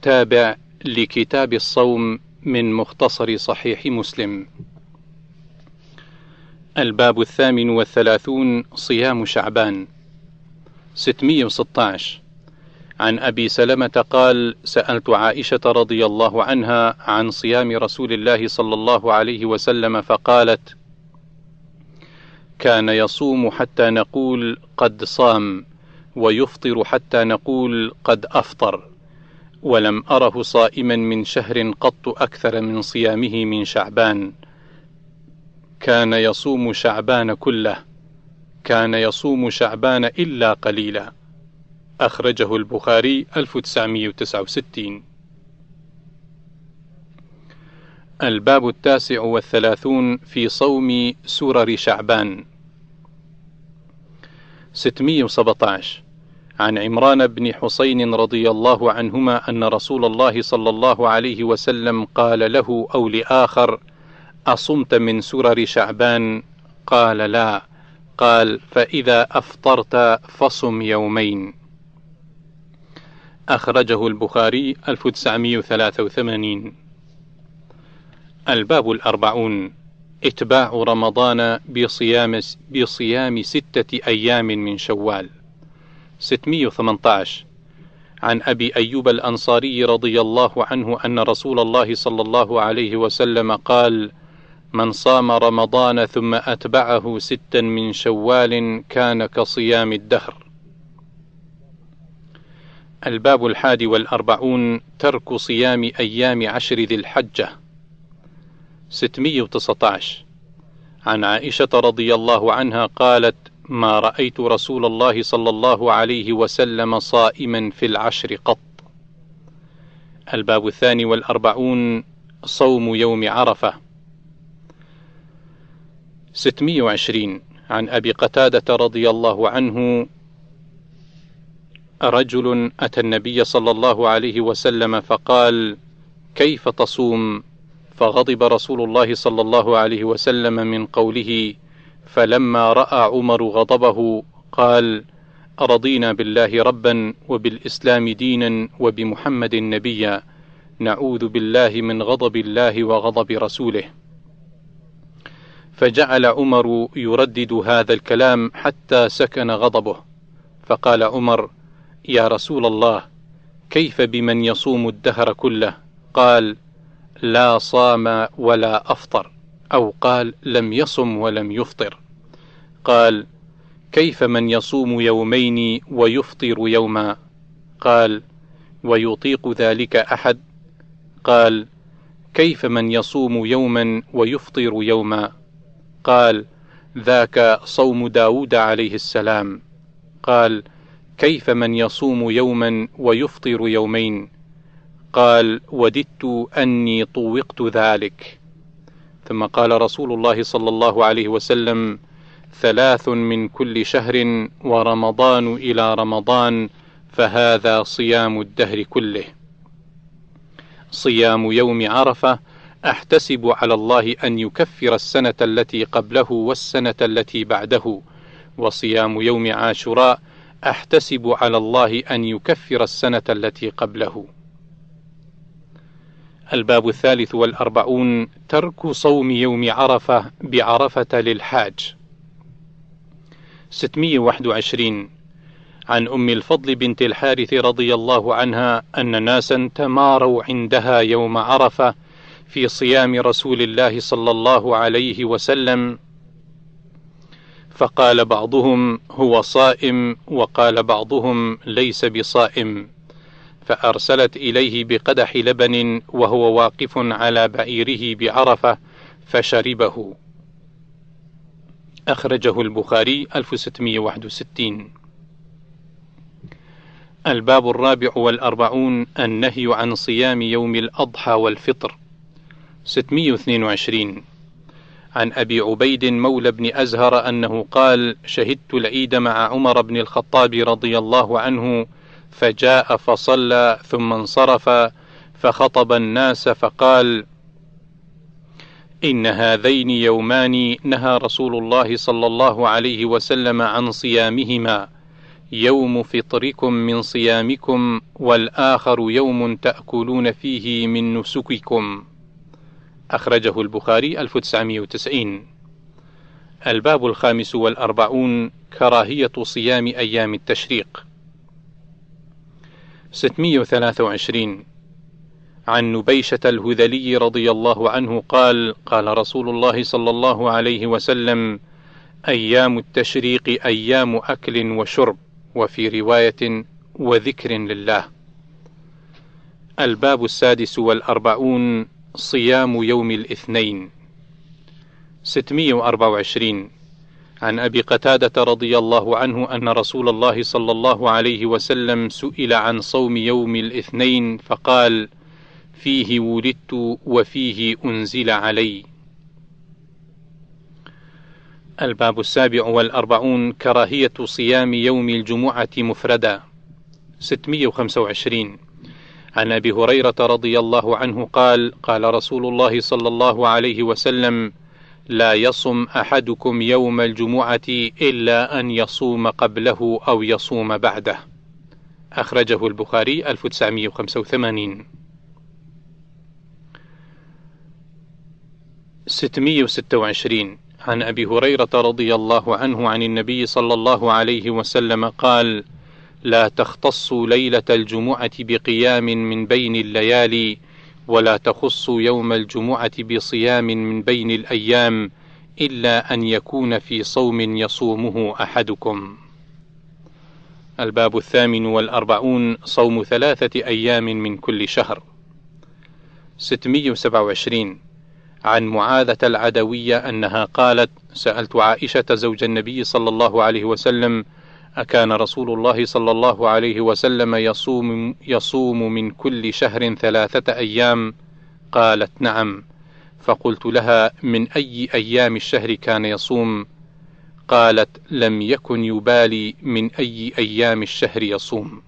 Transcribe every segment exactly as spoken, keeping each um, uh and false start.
التابع لكتاب الصوم من مختصر صحيح مسلم. الباب الثامن والثلاثون: صيام شعبان. ستمائة وستة عشر. عن أبي سلمة قال: سألت عائشة رضي الله عنها عن صيام رسول الله صلى الله عليه وسلم فقالت: كان يصوم حتى نقول قد صام، ويفطر حتى نقول قد أفطر، ولم أره صائما من شهر قط أكثر من صيامه من شعبان. كان يصوم شعبان كله، كان يصوم شعبان إلا قليلا. أخرجه البخاري ألف وتسعمائة وتسعة وستين. الباب التاسع والثلاثون: في صوم سرر شعبان. ستمائة وسبعة عشر. عن عمران بن حسين رضي الله عنهما أن رسول الله صلى الله عليه وسلم قال له أو لآخر: أصمت من سرر شعبان؟ قال: لا. قال: فإذا أفطرت فصم يومين. أخرجه البخاري ألف وتسعمائة وثلاثة وثمانين. الباب الأربعون: اتباع رمضان بصيام, بصيام ستة أيام من شوال. ستمائة وثمانية عشر. عن أبي أيوب الأنصاري رضي الله عنه أن رسول الله صلى الله عليه وسلم قال: من صام رمضان ثم أتبعه ستا من شوال كان كصيام الدهر. الباب الحادي والأربعون: ترك صيام أيام عشر ذي الحجة. ستمائة وتسعة عشر. عن عائشة رضي الله عنها قالت: ما رأيت رسول الله صلى الله عليه وسلم صائما في العشر قط. الباب الثاني والأربعون: صوم يوم عرفة. ستمائة وعشرين. عن أبي قتادة رضي الله عنه: رجل أتى النبي صلى الله عليه وسلم فقال: كيف تصوم؟ فغضب رسول الله صلى الله عليه وسلم من قوله، فلما رأى عمر غضبه قال: رضينا بالله ربا وبالإسلام دينا وبمحمد نبيا، نعوذ بالله من غضب الله وغضب رسوله. فجعل عمر يردد هذا الكلام حتى سكن غضبه، فقال عمر: يا رسول الله، كيف بمن يصوم الدهر كله؟ قال: لا صام ولا أفطر، أو قال: لم يصم ولم يفطر. قال: كيف من يصوم يومين ويفطر يوما؟ قال: ويطيق ذلك أحد؟ قال: كيف من يصوم يوما ويفطر يوما؟ قال: ذاك صوم داود عليه السلام. قال: كيف من يصوم يوما ويفطر يومين؟ قال: وددت أني طوقت ذلك. ثم قال رسول الله صلى الله عليه وسلم: ثلاث من كل شهر ورمضان إلى رمضان، فهذا صيام الدهر كله. صيام يوم عرفة أحتسب على الله أن يكفر السنة التي قبله والسنة التي بعده، وصيام يوم عاشوراء أحتسب على الله أن يكفر السنة التي قبله. الباب الثالث والأربعون: ترك صوم يوم عرفة بعرفة للحاج. ستمائة وواحد وعشرين. عن أم الفضل بنت الحارث رضي الله عنها أن ناسا تماروا عندها يوم عرفة في صيام رسول الله صلى الله عليه وسلم، فقال بعضهم: هو صائم، وقال بعضهم: ليس بصائم، فأرسلت إليه بقدح لبن وهو واقف على بعيره بعرفة فشربه. أخرجه البخاري ألف وستمائة وواحد وستين. الباب الرابع والأربعون: النهي عن صيام يوم الأضحى والفطر. ستمائة واثنين وعشرين. عن أبي عبيد مولى بن أزهر أنه قال: شهدت العيد مع عمر بن الخطاب رضي الله عنه، فجاء فصلى ثم انصرف فخطب الناس فقال: إن هذين يومان نهى رسول الله صلى الله عليه وسلم عن صيامهما، يوم فطركم من صيامكم والآخر يوم تأكلون فيه من نسككم. أخرجه البخاري ألف وتسعمائة وتسعين. الباب الخامس والأربعون: كراهية صيام أيام التشريق. ستمائة وثلاثة وعشرين. عن نبيشة الهذلي رضي الله عنه قال: قال رسول الله صلى الله عليه وسلم: أيام التشريق أيام أكل وشرب، وفي رواية وذكر لله. الباب السادس والأربعون: صيام يوم الاثنين. ستمائة وأربعة وعشرين. عن أبي قتادة رضي الله عنه أن رسول الله صلى الله عليه وسلم سئل عن صوم يوم الاثنين فقال: فيه ولدت وفيه أنزل علي. الباب السابع والأربعون: كراهية صيام يوم الجمعة مفردا. ستمائة وخمسة وعشرين. عن أبي هريرة رضي الله عنه قال: قال رسول الله صلى الله عليه وسلم: لا يصم أحدكم يوم الجمعة إلا أن يصوم قبله أو يصوم بعده. أخرجه البخاري ألف وتسعمائة وخمسة وثمانين. ستمائة وستة وعشرين. عن أبي هريرة رضي الله عنه عن النبي صلى الله عليه وسلم قال: لا تختصوا ليلة الجمعة بقيام من بين الليالي، ولا تخصوا يوم الجمعة بصيام من بين الأيام، إلا أن يكون في صوم يصومه أحدكم. الباب الثامن والأربعون: صوم ثلاثة أيام من كل شهر. ستمائة وسبعة وعشرين. عن معاذة العدوية أنها قالت: سألت عائشة زوج النبي صلى الله عليه وسلم: أكان رسول الله صلى الله عليه وسلم يصوم, يصوم من كل شهر ثلاثة أيام؟ قالت: نعم. فقلت لها: من أي أيام الشهر كان يصوم؟ قالت: لم يكن يبالي من أي أيام الشهر يصوم.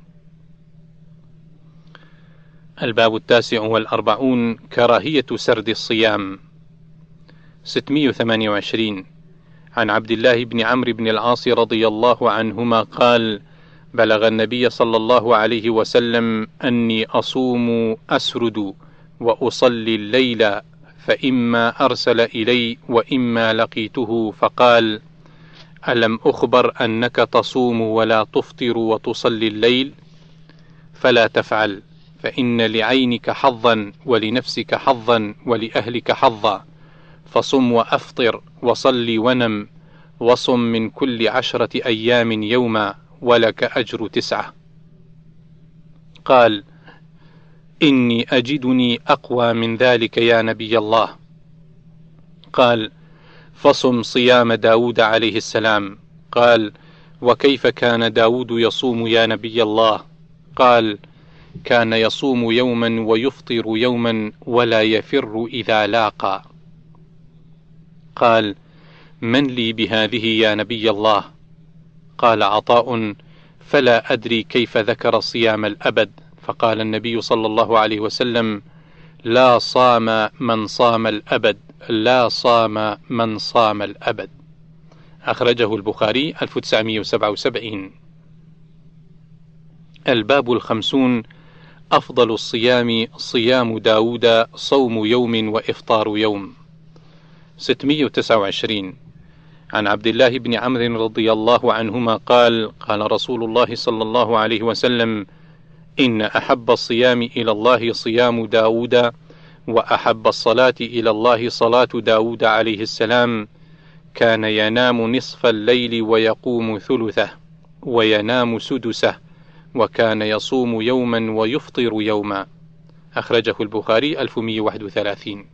الباب التاسع والأربعون: كراهية سرد الصيام. ستمائة وثمانية وعشرين. عن عبد الله بن عمرو بن العاص رضي الله عنهما قال: بلغ النبي صلى الله عليه وسلم أني أصوم أسرد وأصلي الليل، فإما أرسل إلي وإما لقيته فقال: ألم أخبر أنك تصوم ولا تفطر وتصلي الليل؟ فلا تفعل، فإن لعينك حظا ولنفسك حظا ولأهلك حظا، فصم وأفطر وصل ونم، وصم من كل عشرة أيام يوما ولك أجر تسعة. قال: إني أجدني أقوى من ذلك يا نبي الله. قال: فصم صيام داود عليه السلام. قال: وكيف كان داود يصوم يا نبي الله؟ قال: كان يصوم يوما ويفطر يوما ولا يفر إذا لاقى. قال: من لي بهذه يا نبي الله؟ قال عطاء: فلا أدري كيف ذكر صيام الأبد. فقال النبي صلى الله عليه وسلم: لا صام من صام الأبد، لا صام من صام الأبد. أخرجه البخاري ألف وتسعمائة وسبعة وسبعين. الباب الخمسون: أفضل الصيام صيام داود، صوم يوم وإفطار يوم. ستمائة وتسعة وعشرين. عن عبد الله بن عمرو رضي الله عنهما قال: قال رسول الله صلى الله عليه وسلم: إن أحب الصيام إلى الله صيام داود، وأحب الصلاة إلى الله صلاة داود عليه السلام. كان ينام نصف الليل ويقوم ثلثه، وينام سدسه، وكان يصوم يوما ويفطر يوما. أخرجه البخاري ألف ومائة وواحد وثلاثين.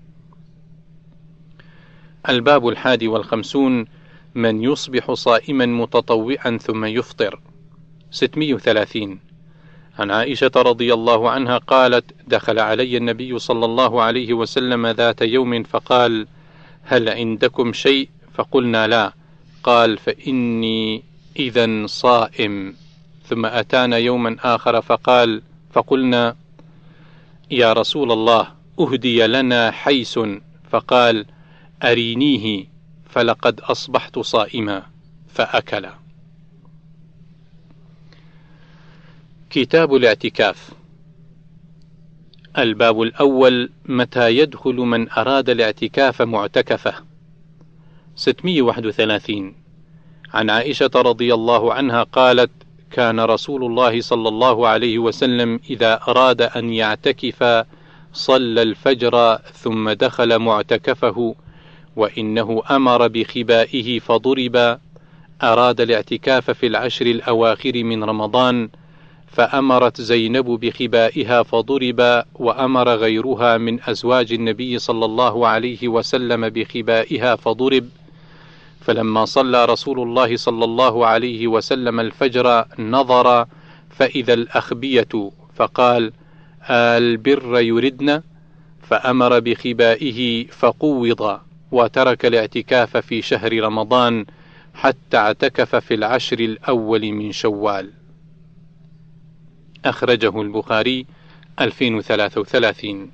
الباب الحادي والخمسون: من يصبح صائما متطوعا ثم يفطر. ستمائة وثلاثين. عن عائشة رضي الله عنها قالت: دخل علي النبي صلى الله عليه وسلم ذات يوم فقال: هل عندكم شيء؟ فقلنا لا. قال: فإني إذن صائم. ثم أتانا يوما آخر فقال: فقلنا: يا رسول الله، أهدي لنا حيس. فقال: أرينيه، فلقد أصبحت صائما، فأكل. كتاب الاعتكاف. الباب الأول: متى يدخل من أراد الاعتكاف معتكفه. ستمائة وواحد وثلاثين. عن عائشة رضي الله عنها قالت: كان رسول الله صلى الله عليه وسلم إذا أراد أن يعتكف صلى الفجر ثم دخل معتكفه، وإنه أمر بخبائه فضرب. أراد الاعتكاف في العشر الأواخر من رمضان، فأمرت زينب بخبائها فضرب، وأمر غيرها من أزواج النبي صلى الله عليه وسلم بخبائها فضرب. فلما صلى رسول الله صلى الله عليه وسلم الفجر نظر فإذا الأخبية، فقال: البر يردن؟ فأمر بخبائه فقوض، وترك الاعتكاف في شهر رمضان حتى اعتكف في العشر الأول من شوال. أخرجه البخاري ألفين وثلاثة وثلاثين.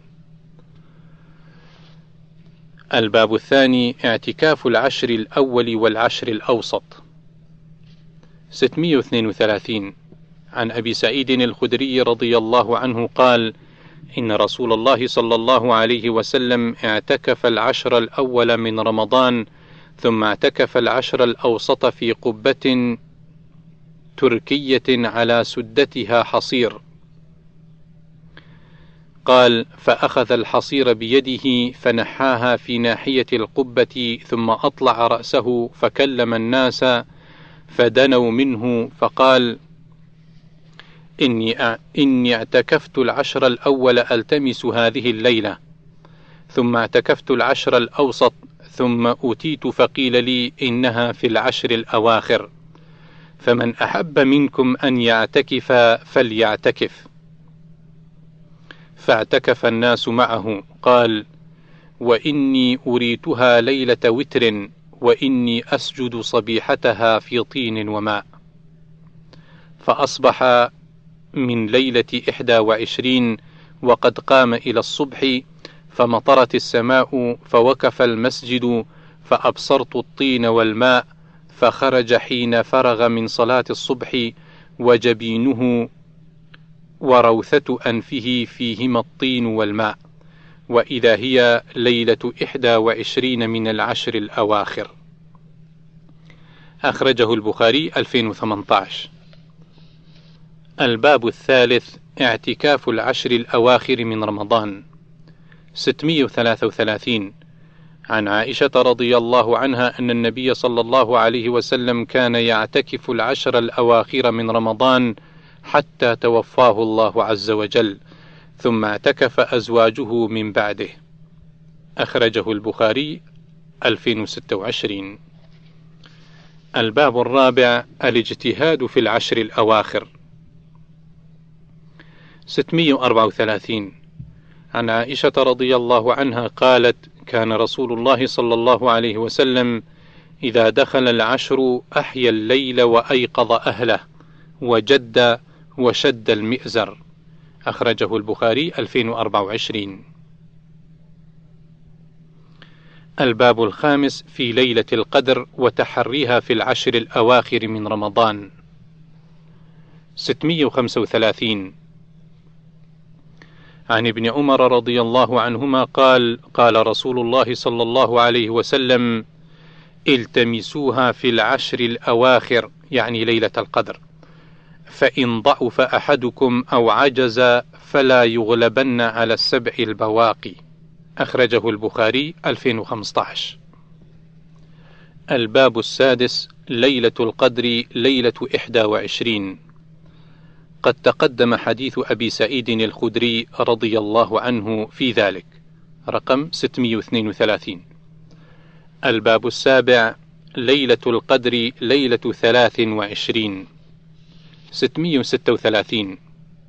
الباب الثاني: اعتكاف العشر الأول والعشر الأوسط. ستمائة واثنين وثلاثين. عن أبي سعيد الخدري رضي الله عنه قال: إن رسول الله صلى الله عليه وسلم اعتكف العشر الأول من رمضان، ثم اعتكف العشر الأوسط في قبة تركية على سدتها حصير. قال: فأخذ الحصير بيده فنحاها في ناحية القبة، ثم أطلع رأسه فكلم الناس فدنوا منه، فقال: إني, إني اعتكفت العشر الأول ألتمس هذه الليلة، ثم اعتكفت العشر الأوسط، ثم أتيت فقيل لي إنها في العشر الأواخر، فمن أحب منكم أن يعتكف فليعتكف. فاعتكف الناس معه. قال: وإني أريتها ليلة وتر، وإني أسجد صبيحتها في طين وماء. فأصبح من ليلة إحدى وعشرين وقد قام إلى الصبح، فمطرت السماء، فوقف المسجد، فأبصرت الطين والماء، فخرج حين فرغ من صلاة الصبح، وجبينه وروثة أنفه فيهما الطين والماء، وإذا هي ليلة إحدى وعشرين من العشر الأواخر. أخرجه البخاري ألفين وثمانية عشر. الباب الثالث: اعتكاف العشر الأواخر من رمضان. ستمائة وثلاثة وثلاثين. عن عائشة رضي الله عنها أن النبي صلى الله عليه وسلم كان يعتكف العشر الأواخر من رمضان حتى توفاه الله عز وجل، ثم اعتكف أزواجه من بعده. أخرجه البخاري ألفين وستة وعشرين. الباب الرابع: الاجتهاد في العشر الأواخر. ستمائة وأربعة وثلاثين. عن عائشة رضي الله عنها قالت: كان رسول الله صلى الله عليه وسلم إذا دخل العشر أحيا الليل وأيقظ أهله، وجد وشد المئزر. أخرجه البخاري ألفين وأربعة وعشرين. الباب الخامس: في ليلة القدر وتحريها في العشر الأواخر من رمضان. ستمائة وخمسة وثلاثين. عن ابن عمر رضي الله عنهما قال: قال رسول الله صلى الله عليه وسلم: التمسوها في العشر الأواخر، يعني ليلة القدر، فإن ضعف أحدكم أو عجز فلا يغلبن على السبع البواقي. أخرجه البخاري ألفين وخمسة عشر. الباب السادس: ليلة القدر ليلة إحدى وعشرين. قد تقدم حديث أبي سعيد الخدري رضي الله عنه في ذلك، رقم ستمائة واثنين وثلاثين. الباب السابع: ليلة القدر ليلة ثلاث وعشرين. ستمائة وستة وثلاثين.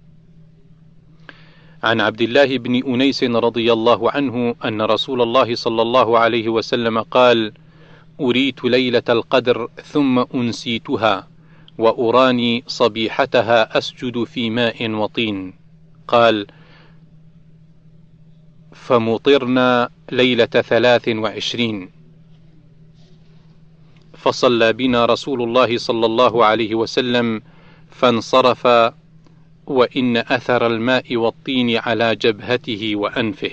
عن عبد الله بن أنيس رضي الله عنه أن رسول الله صلى الله عليه وسلم قال: أريت ليلة القدر ثم أنسيتها، وأراني صبيحتها أسجد في ماء وطين. قال: فمطرنا ليلة ثلاث وعشرين، فصلى بنا رسول الله صلى الله عليه وسلم، فانصرف وإن أثر الماء والطين على جبهته وأنفه.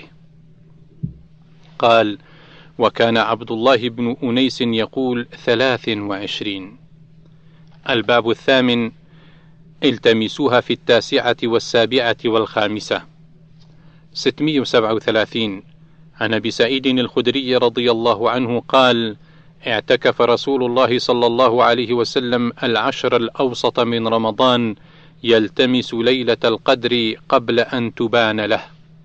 قال: وكان عبد الله بن أنيس يقول ثلاث وعشرين. الباب الثامن: التمسوها في التاسعة والسابعة والخامسة. ستمائة وسبعة وثلاثين. عن أبي سعيد الخدري رضي الله عنه قال: اعتكف رسول الله صلى الله عليه وسلم العشر الأوسط من رمضان يلتمس ليلة القدر قبل أن تبان له.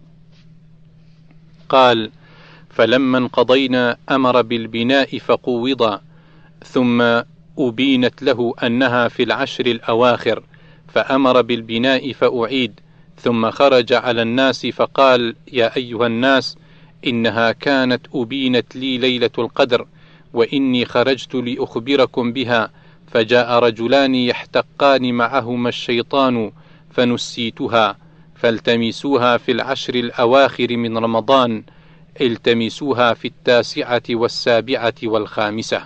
قال: فلما انقضينا أمر بالبناء فقوض، ثم أبينت له أنها في العشر الأواخر، فأمر بالبناء فأعيد، ثم خرج على الناس فقال: يا أيها الناس، إنها كانت أبينت لي ليلة القدر، وإني خرجت لأخبركم بها، فجاء رجلان يحتقان معهما الشيطان فنسيتها، فالتمسوها في العشر الأواخر من رمضان، التمسوها في التاسعة والسابعة والخامسة.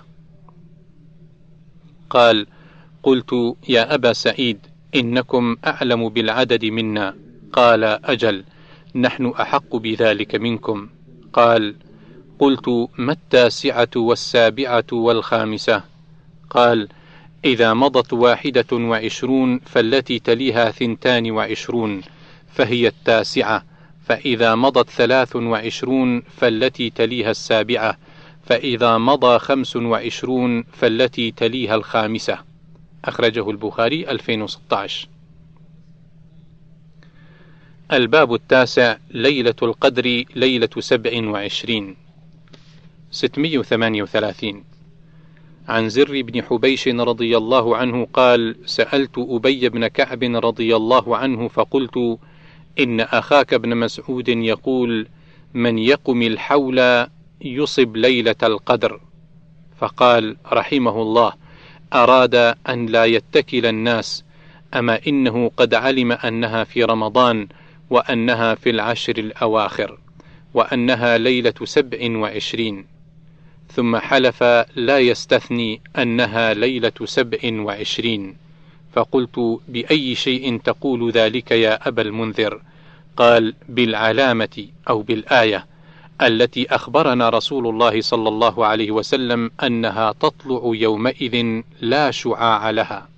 قال: قلت: يا أبا سعيد، إنكم أعلم بالعدد منا. قال: أجل، نحن أحق بذلك منكم. قال: قلت: ما التاسعة والسابعة والخامسة؟ قال: إذا مضت واحدة وعشرون فالتي تليها ثنتان وعشرون فهي التاسعة، فإذا مضت ثلاث وعشرون فالتي تليها السابعة، فإذا مضى خمس وعشرون فالتي تليها الخامسة. أخرجه البخاري ألفين وستة عشر. الباب التاسع: ليلة القدر ليلة سبع وعشرين. ستمائة وثمانية وثلاثين. عن زر بن حبيش رضي الله عنه قال: سألت أبي بن كعب رضي الله عنه فقلت: إن أخاك ابن مسعود يقول: من يقم الحول يصب ليلة القدر. فقال رحمه الله: أراد أن لا يتكل الناس، أما إنه قد علم أنها في رمضان، وأنها في العشر الأواخر، وأنها ليلة سبع وعشرين، ثم حلف لا يستثني أنها ليلة سبع وعشرين. فقلت: بأي شيء تقول ذلك يا أبا المنذر؟ قال: بالعلامة أو بالآية التي أخبرنا رسول الله صلى الله عليه وسلم أنها تطلع يومئذ لا شعاع لها.